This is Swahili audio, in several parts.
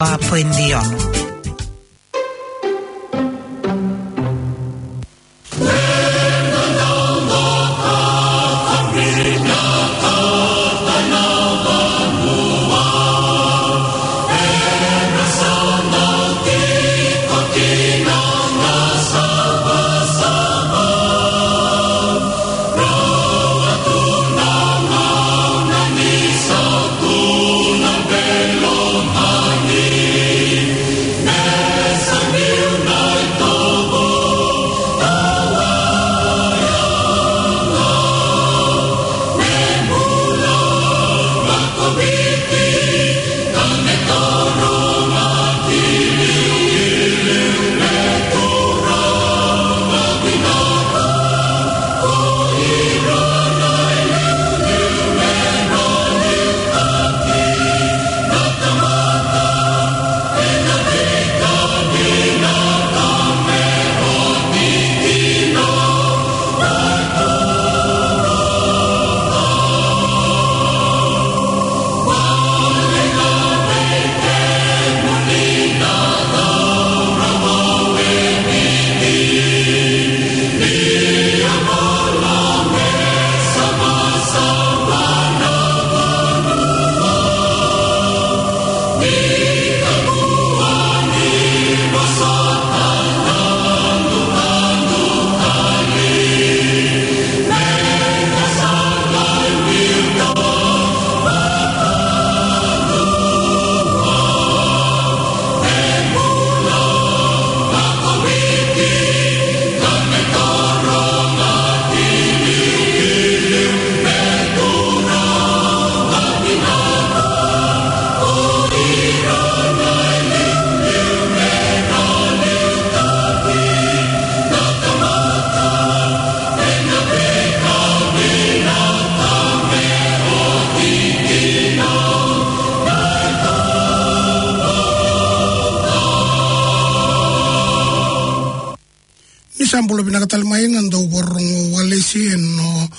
Puendiano. Sambulo binakatal maingan daw borong walesi no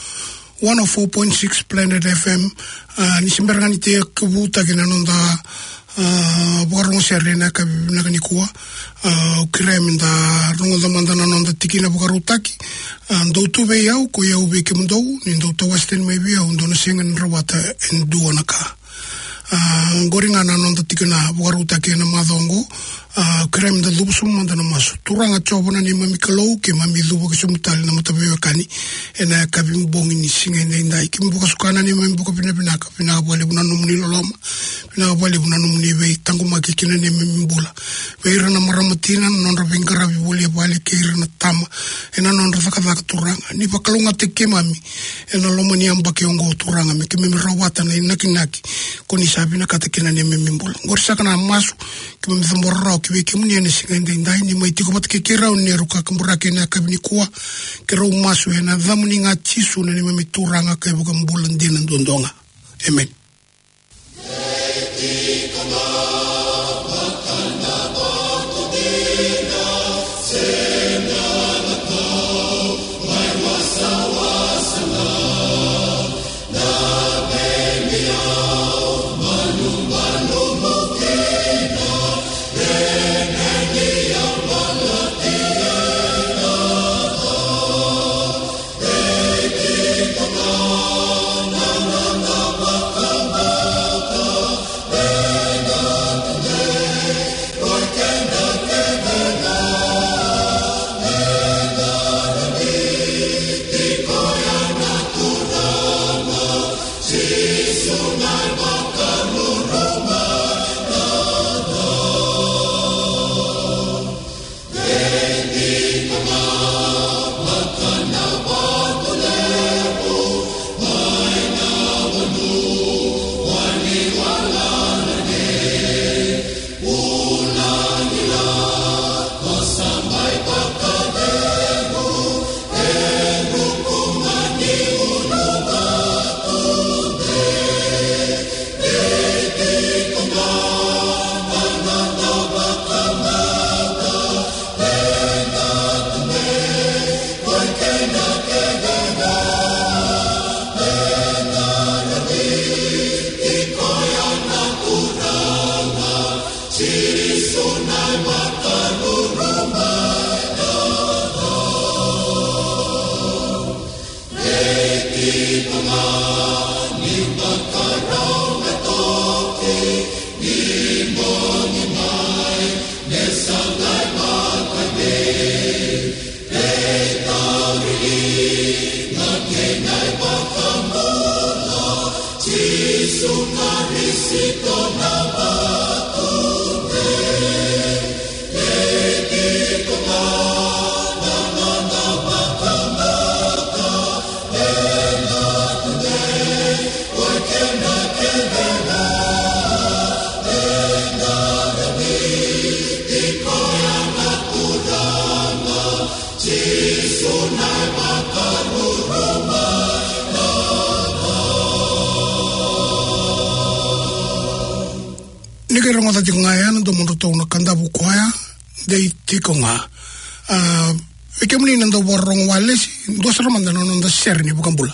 104.6 Planet FM nisimbergan ite kubuta kinanonda borong serena kabinagani kuwa ukirem da rongo da mandana nonda tikina bukarutaki ndo tube yau ko yau beke mundou ndo to western maybe ndo no singan robata enduonaka goringa na nonda tikina bukarutaki na madongo krem da lubu sumanda na masu turanga chobona ni mami kalau ke mami lubu ke sumutali na matabewa kani ena kabim bongi ni singa ina indai kim buka sukana ni mami buka pina bole buna numuni loloma pina bole buna numuni wei tangu makikina ni mami bula weira na maramatina nonra vingara vibuli bale keira na tama ena nonra thaka turanga ni pakalunga teke mami ena loma ni amba ke ongo turanga me ke mami rawata na inaki koni sabi na katekina ni mami bula ngorsaka na masu ke mami thambora kiweke muni ni singa indai ni mai tiko patke kera ni ruka kamburake na kabini kuwa kera umasu na dhamuni nga chisu na ni mami turanga kai buka mbula ndina ndondonga amen. Nikirongo tati ngayana do mondo tau na kanda bukoya dei tiko nga. Ike muni nando borong wale si dosara mandano nanda serni bukan bula.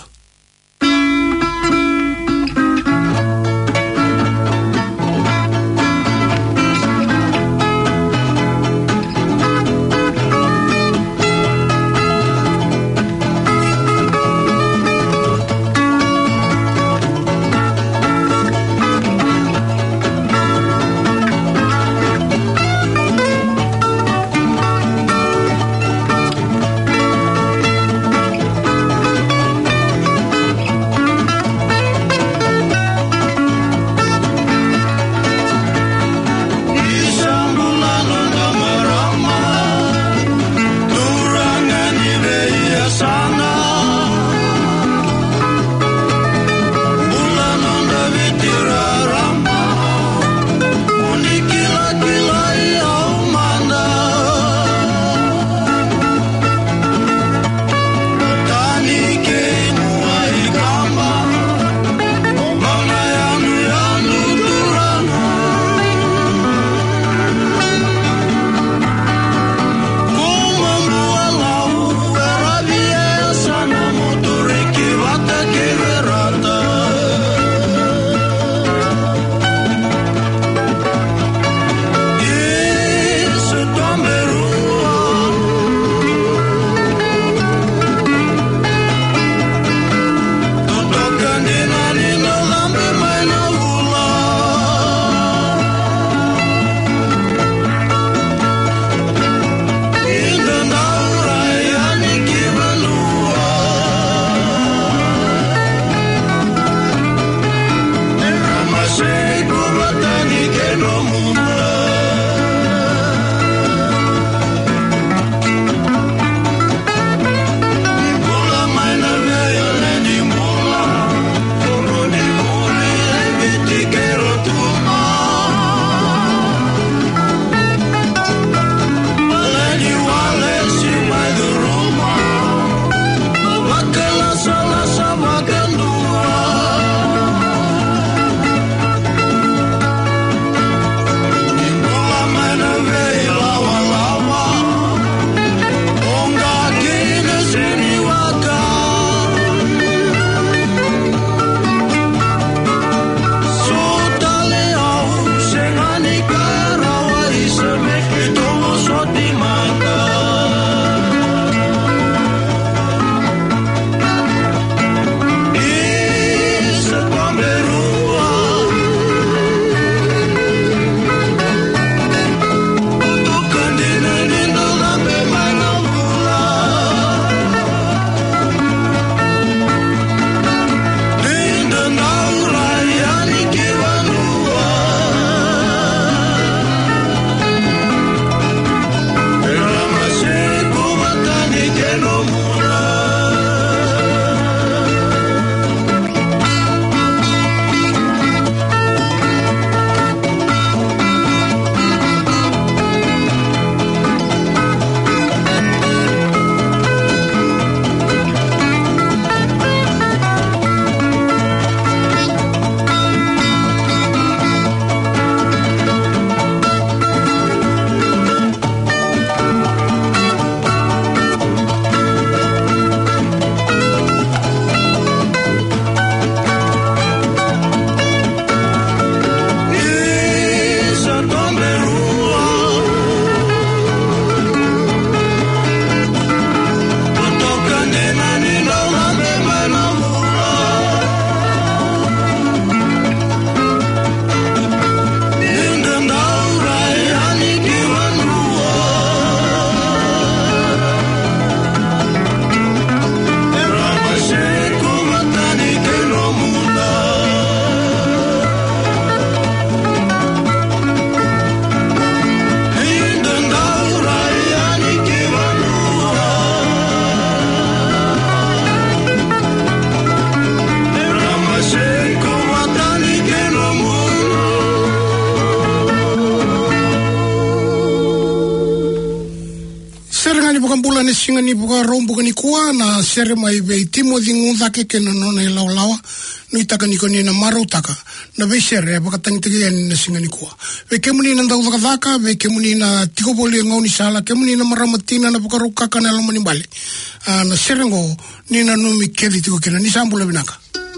ni bukan bulan singa ni bukan rombu ni kuah na sere mai be timo dingun take kena nona lawa no itaka ni koni na maru taka na be sere bukan tang tege ni singa ni kuah be kemuni na ndau daka be kemuni na tiko boli ngau ni sala kemuni na maramatina na bukan ruka kana lo mani bale na sere ngo ni na numi kedi tiko kena ni sambula binaka.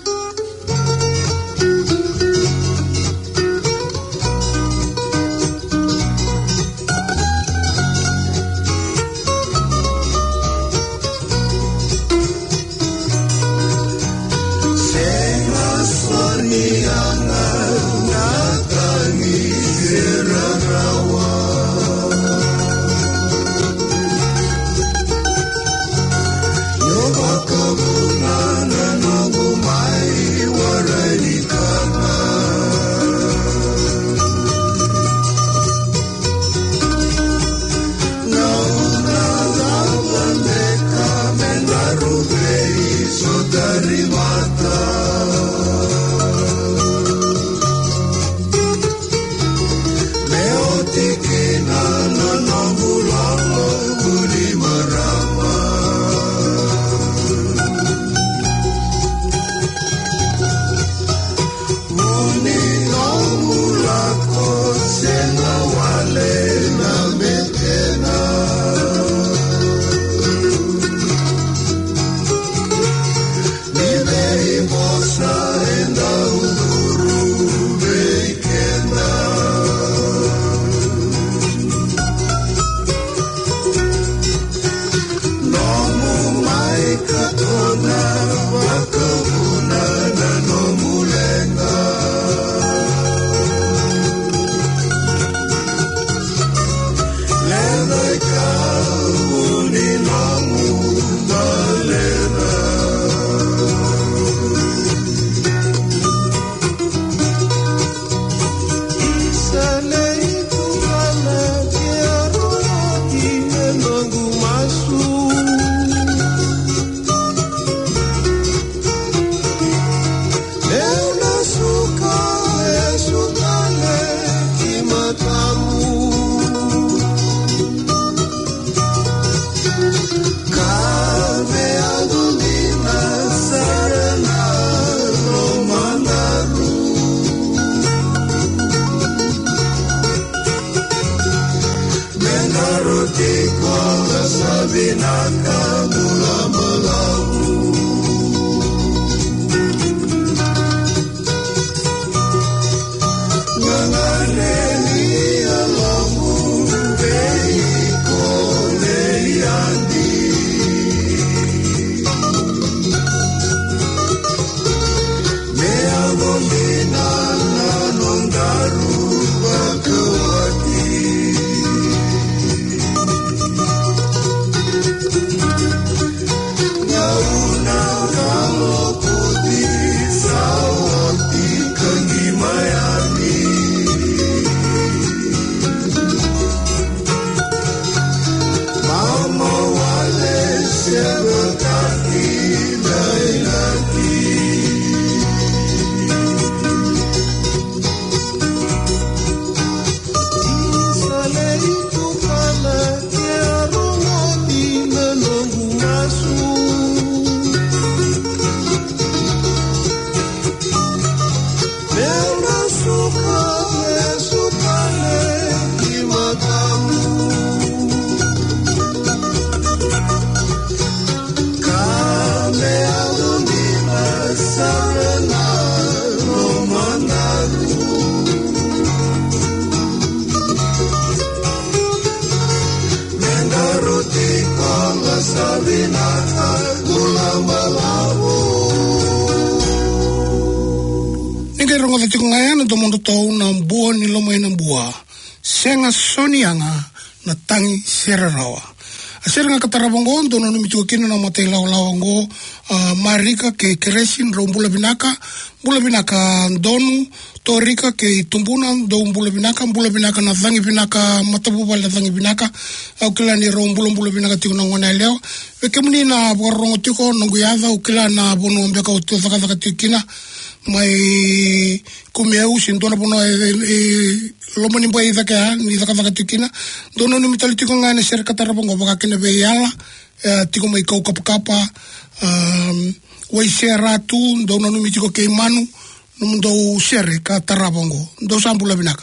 Senga sonianga na tangi serarawa. Aseranga katarabongo dono numitu kina na mate lawango marika ke keresin rombula binaka donu torika ke tumbuna do mbula binaka na tangi binaka matabuba la tangi binaka ukila ni rombula binaka tikuna ngwana leo wekemuni na borongo tiko nonguyava ukila na bono mbeka utuzaka tikina mai kumeu sin dona pono lomani bai daka ni daka tikina dona no mitali tiko ngane ser katara bongo baka kene beiala tiko mai kau kapakapa wai seratu dona no mitiko ke manu no mundo sere katara bongo do sambula binaka.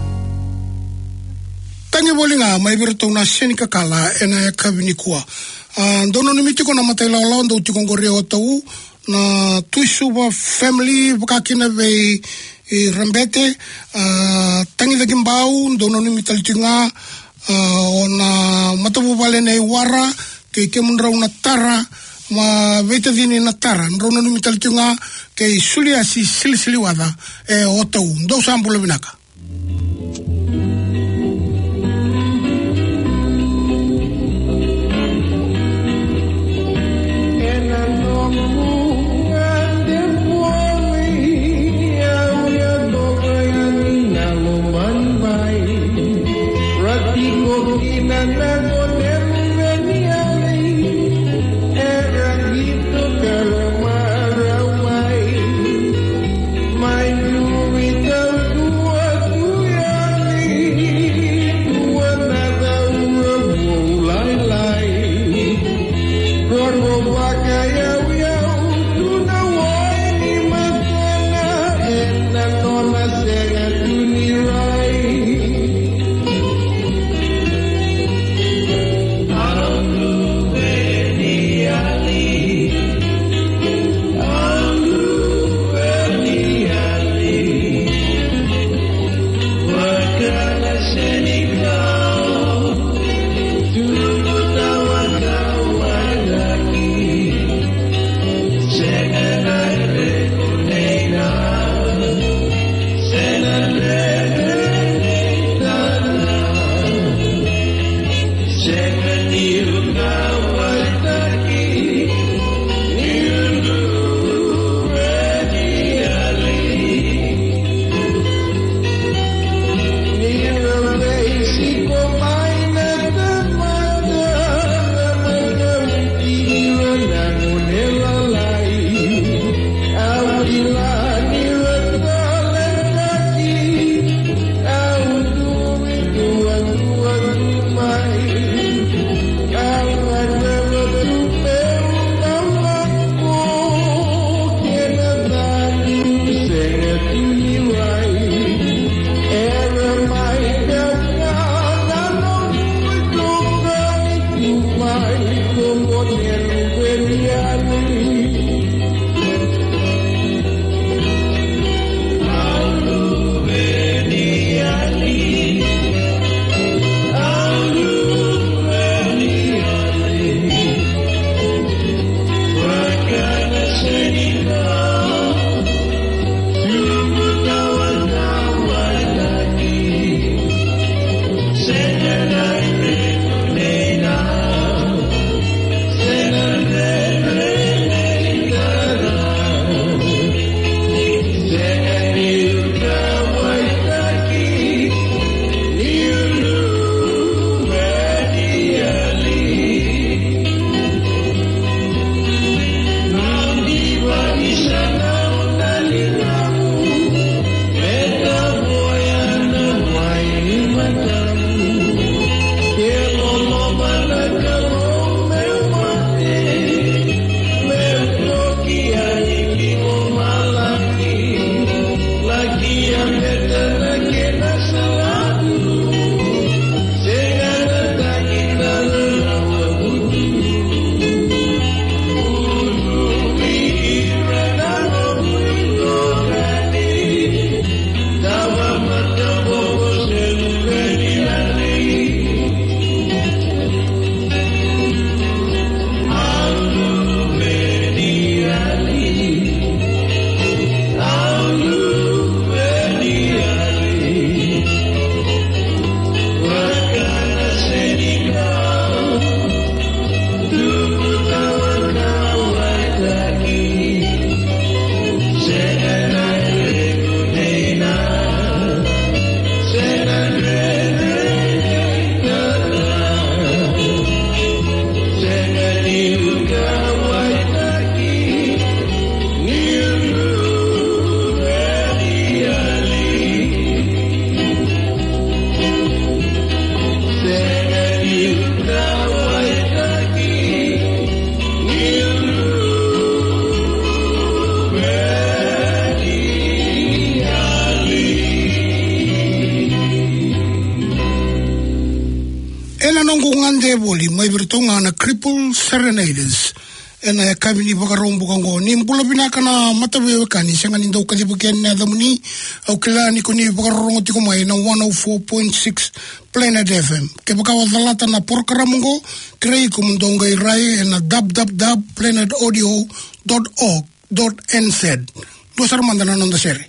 Tangi bolinga mai birto na senika kala ena kabinikua Dono ni mitiko na matai lao ndo tiko ngore o tau na tuisuwa family wakakina vei rambete tangi da gimbau dono ni mitalitinga o na matapu vale nei wara ke munra una tara ma veta vini na tara nrono ni mitalitinga ke sulia si sili wada o tau ndo sambula vinaka. Sande boli mai bertonga na Cripple Serenaders. Ena kavini bakarombo kango ni mbula binaka na matawe kani sanga ni ndo kali buken na damuni au kila ni kuni bakarongo tiko mai na 104.6 Planet FM ke bakawa dalata na porkaramongo krei kumundonga irai ena www.planetaudio.org.nz dosar mandana nonda sere.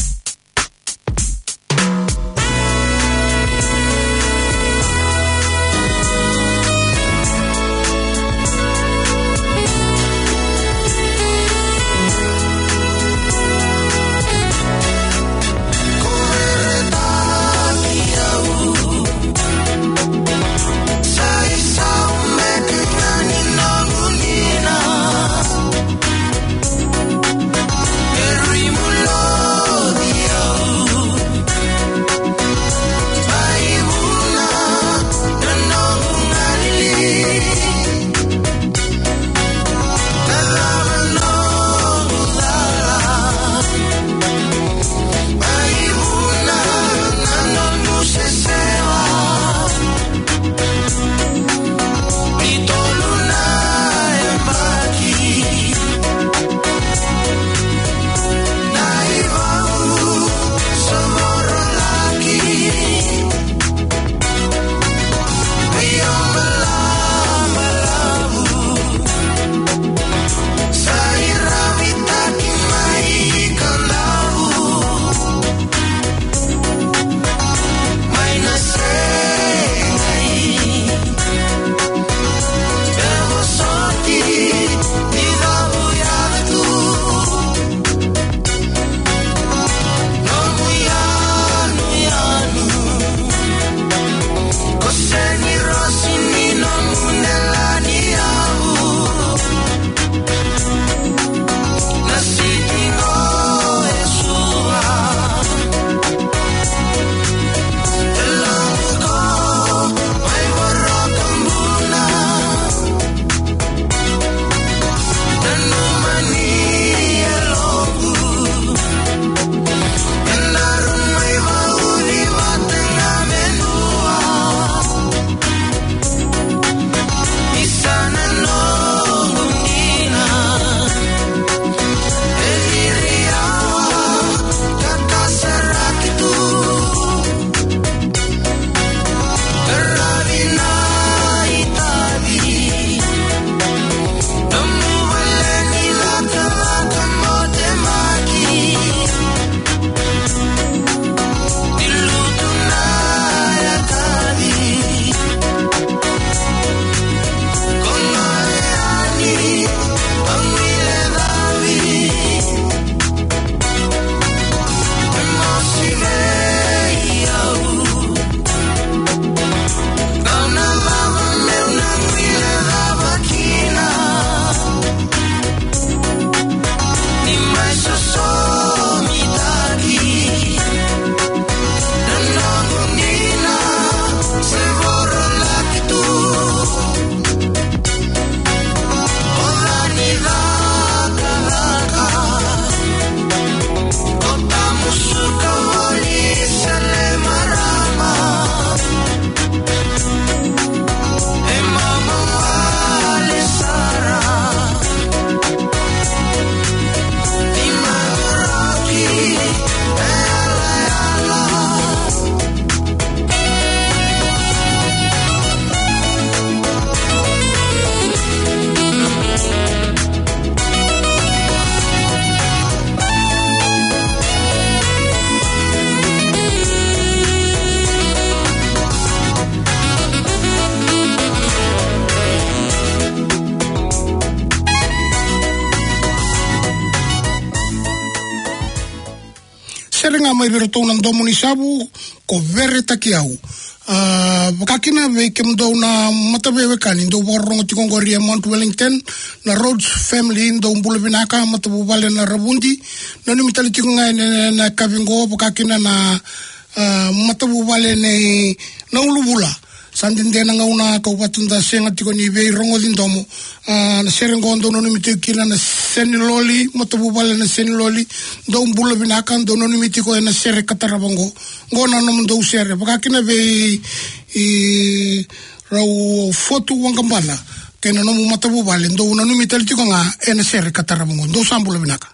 Serenga mai vero tona ndomuni sabu ko vere takiau. Kakina ve kemdo na matabewe kani ndo warrongo tikongoria Mount Wellington na Rhodes family ndo mbula binaka matabu vale na Rabundi na nimitali tikonga na Kavingo kakina na matabu vale na Ulubula sandinde na ngauna ka upatunda senga tikoni ve rongo dindomo na serengo ndo no nimitiki na seniloli matabu vale na seniloli ndo mbula binaka ndo no nimitiko na sere katarabango ngona no ndo sere kakina ve rau fotu wangambala kena no matabu vale ndo una numi tali tiko nga ena sere kataramungo ndo sambula binaka.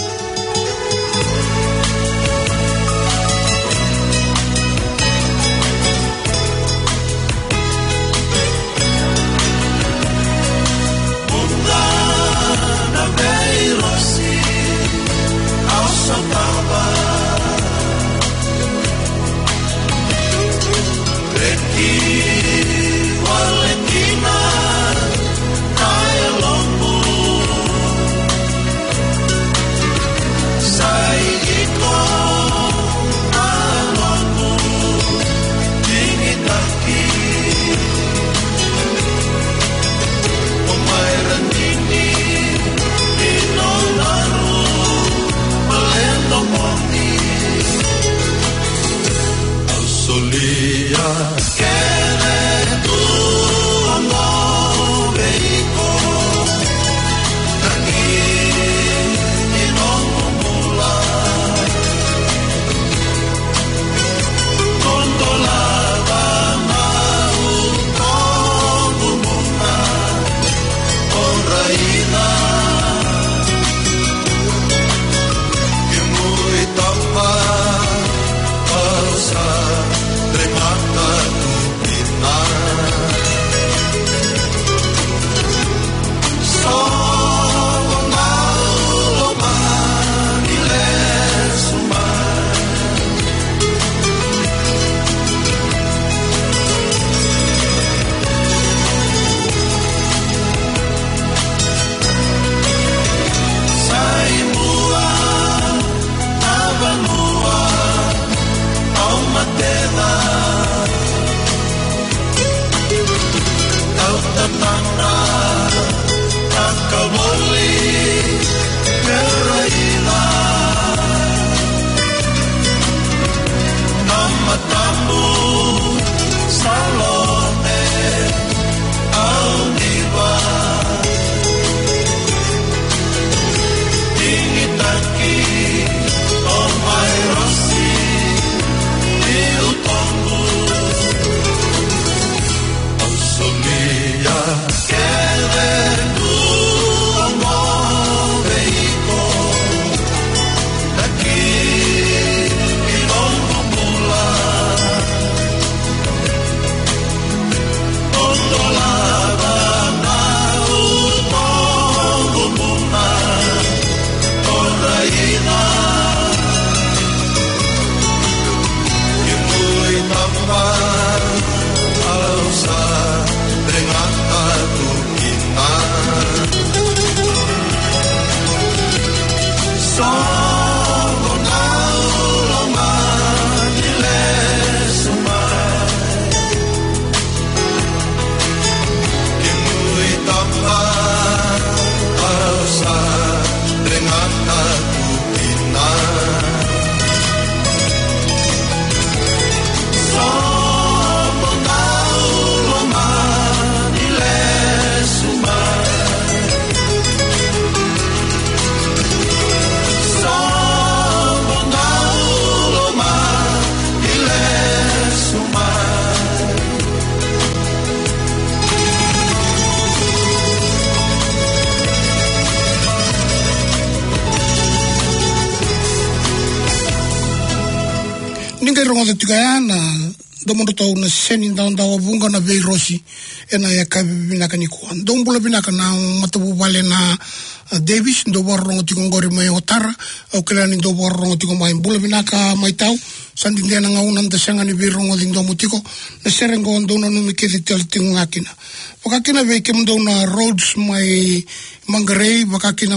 Ningai rongo te tukaya na domondo tau na seni ndawa bunga na vei rosi ena ya kabi binaka ni kuwa. Ndombula binaka na matabu wale na Davis ndo waro rongo tiko ngori mai otara au kila ni ndo waro rongo tiko mai mbula binaka mai tau sandi ndena nga unanda sanga ni vei rongo di ndomu tiko na serengo ndo na numi kete tali tiko ngakina. Wakakina vei kem ndo na roads mai Mangarei, wakakina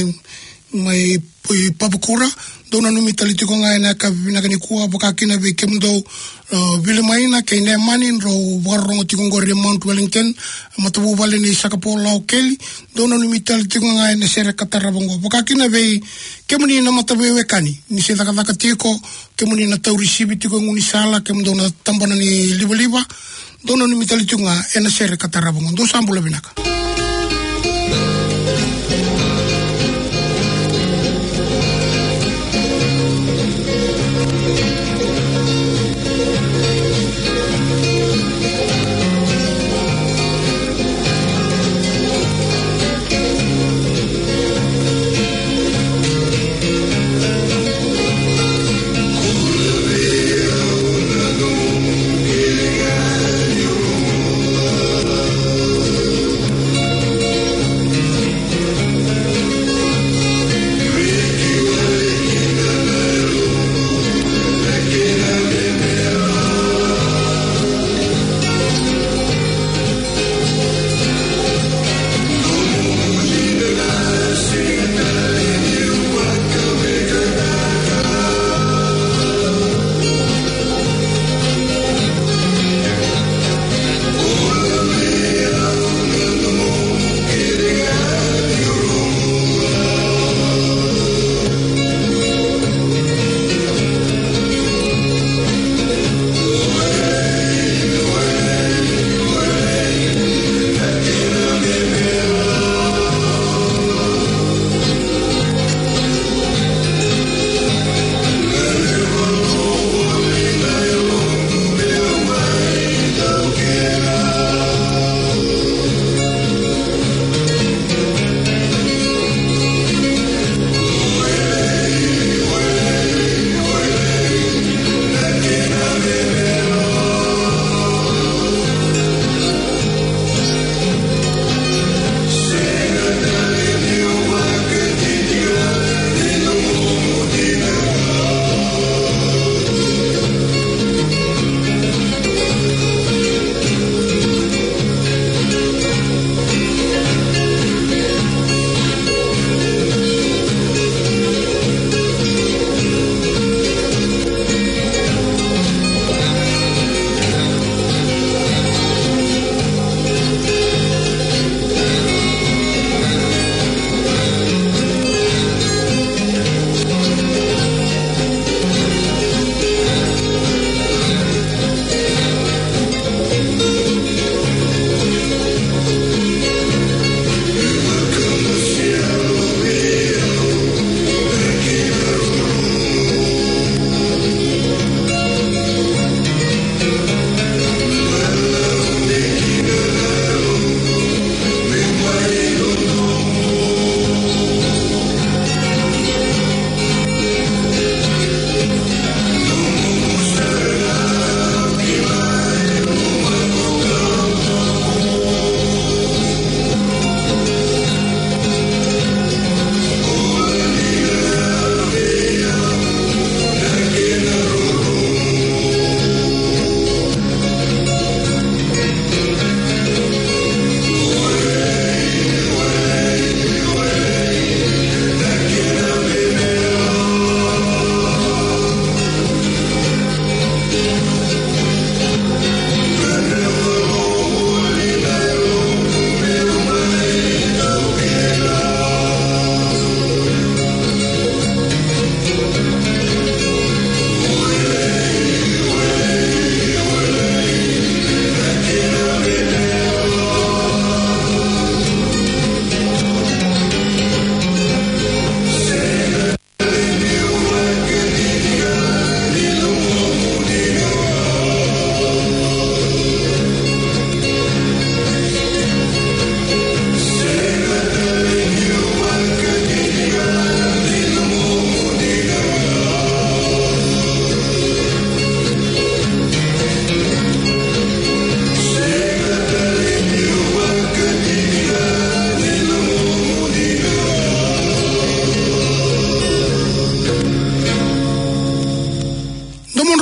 mai Papakura dona numi talitiko nga ina ka binaka ni kuwa wakakina ve kemdo Vilimaina ke ina manin ro warrongo tiko ngori Mount Wellington matabu wale ni Sakapola o Kelly dona numi talitiko nga ina sere katarabongo wakakina ve kemuni na matabu wekani ni se takataka tiko kemuni na taurisibi tiko nguni sala kemdo na tambana ni liba dona numi talitiko nga ina sere katarabongo do sambula binaka.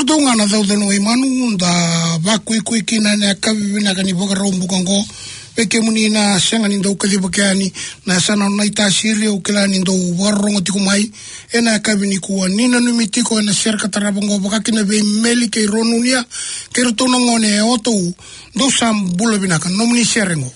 Iberto ngana dhaudhano imanu da vakui kui kina ne akavivina kani vokarau kongo peke muni na sanga ni ndau kadhibakeani na sana na itasiri ukila ni ndau warongo tikumai ena akavini kuwa nina numitiko ena serka tarabongo vakakina ve meli ke ronunia ke rotona ngone e oto ndau sam bula binaka nomuni serengo.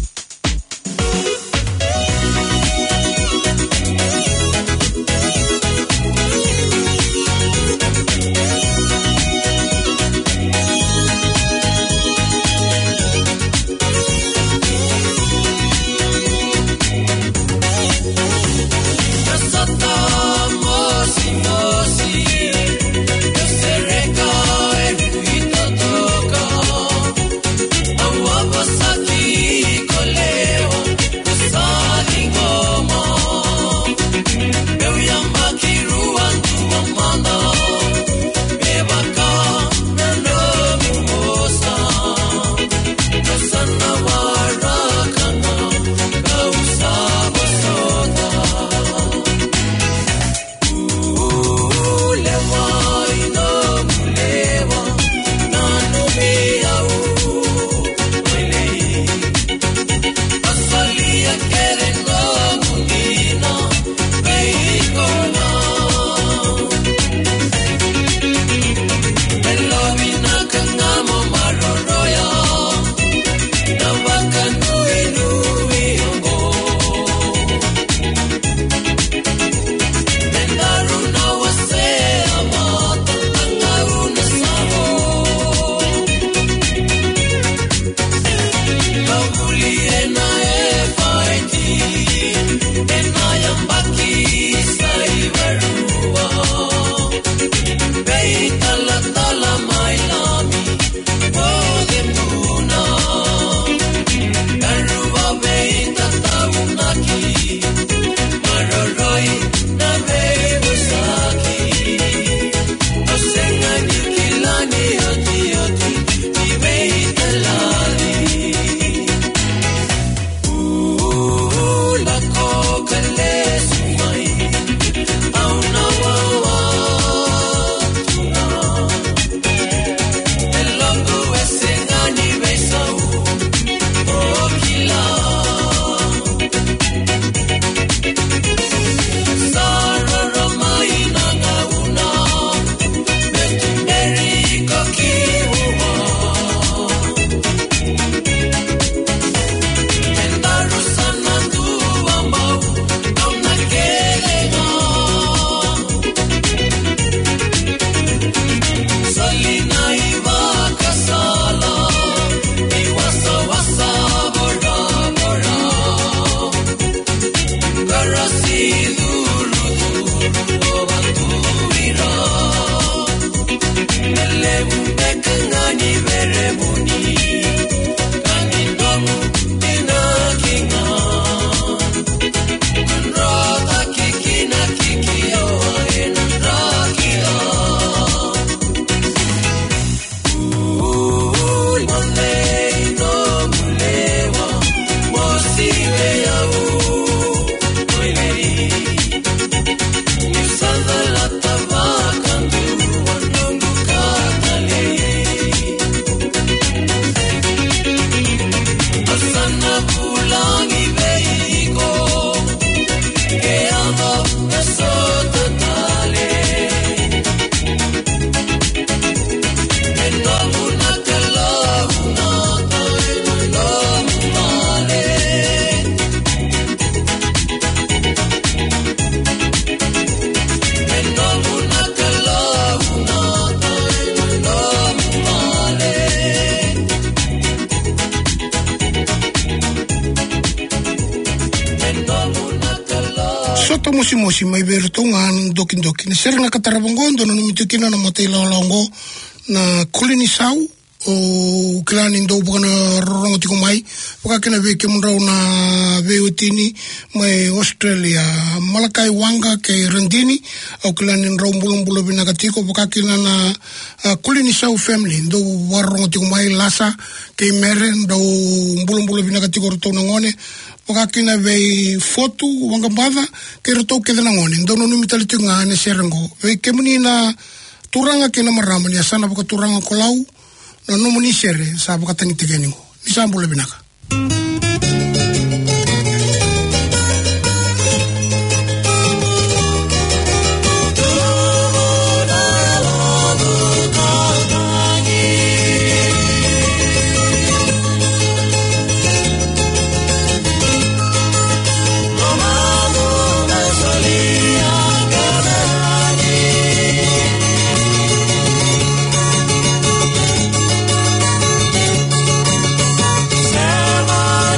Mosi mai Iberto ngan dokin serna katarabongondo no mitukina no motela longo na kolini sau o klani ndo bana rongo tiko mai pakakena ve ke munrau na veutini mai Australia Malakai Wanga ke Randini o klani ndo mbulumbulo binakatiko pakakena na kolini sau family ndo rongo tiko mai Lasa ke mere ndo mbulumbulo binakatiko rotona ngone pakakina ve foto wanga bava ke roto ke na ngone ndo no mitali tinga ne serengo ve ke munina turanga kina maramani asana baka turanga kolau na no muni sere sa baka tani tegeningo ni sambule binaka. Selma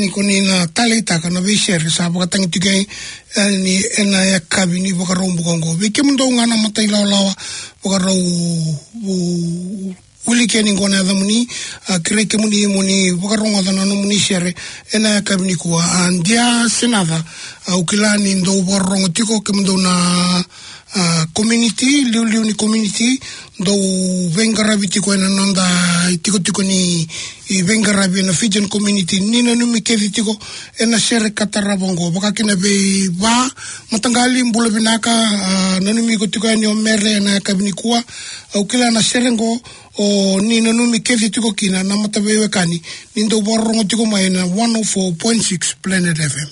koni na talita kana visher sa pakatangi tigai ni ena ya kabini bakarau bukango vike mundo ngana matai lawa bakarau uli keni ngona damuni kire ke muni bakarau ngana no muni shere ena ya kabini kuwa andia senada ukilani ndo bakarau tiko ke mundo na community liu ni community do vengarabi tiko ena nanda tiko ni i vengarabi na Fijian community nina numi kethi tiko ena shere katarabongo baka kina be ba matangali mbula binaka nanumi ko tiko eni o mere na kabini kuwa au kila na shere ngo o nina numi kethi tiko kina na matabewe kani nindo borongo tiko maena 104.6 Planet FM.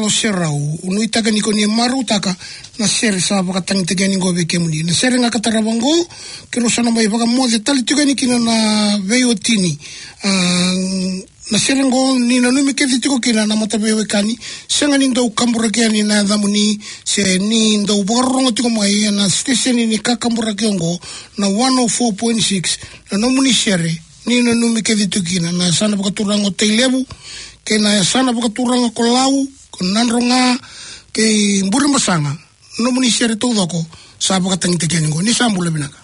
lo serau unui taka ni ko ni maru taka na sere sa baka tang tege ni go be kemuni na sere nga katarawango ke ro sana mai baka mo de tali tege ni kina na veotini na sere ngo ni na numi ke tiko kina na mata be kani senga ni ndo kambura ke ni na damuni se ni ndo borongo tiko mai na station ni ka kambura ke ngo na 104.6 na nomuni sere ni na numi ke tiko kina na sana baka turango te levu ke na sana baka turanga ko lau ko nanronga ke mburi masanga no muni sere to doko sa baka tangite ke ngo ni sambula binaka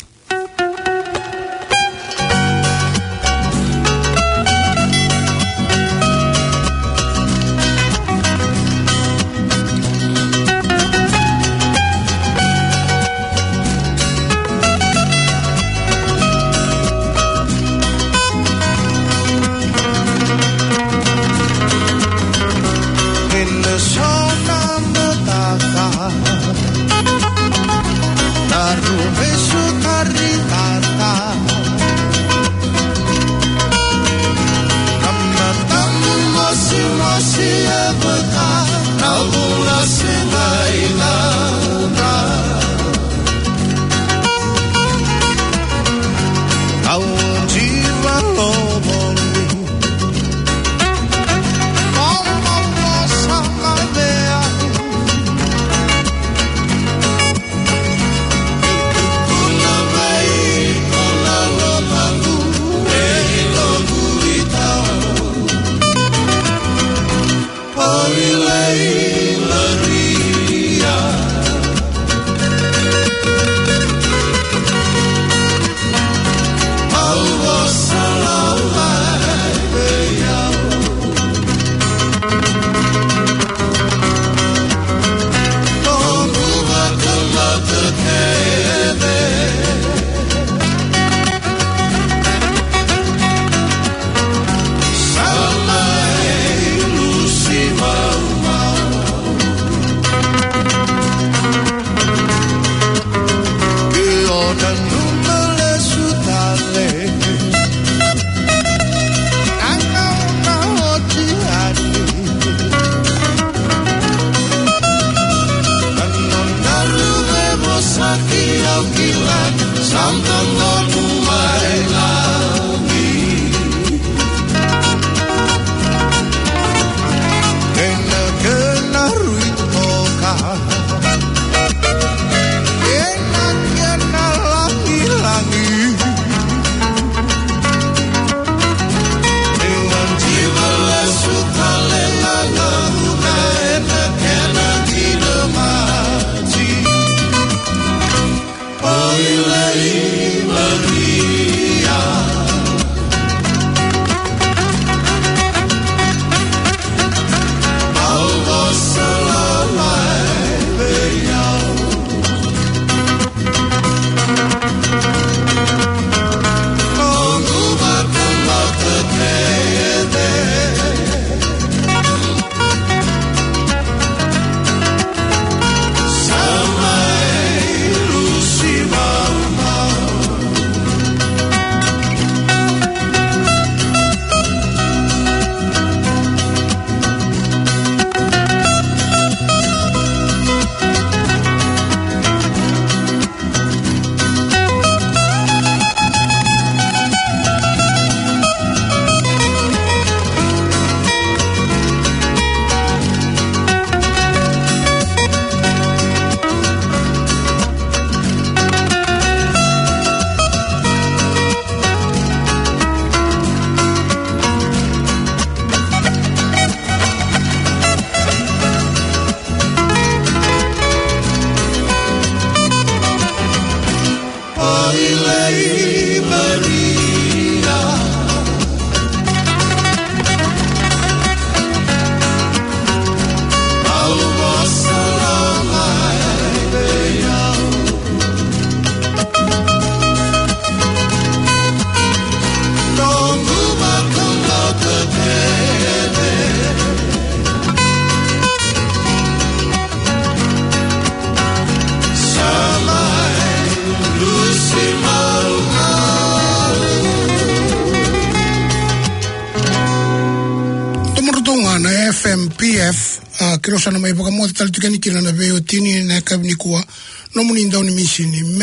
FMPF kiro sana mai baka mo tali tukani kila na veo tini na kabini kuwa no muni ndau ni misini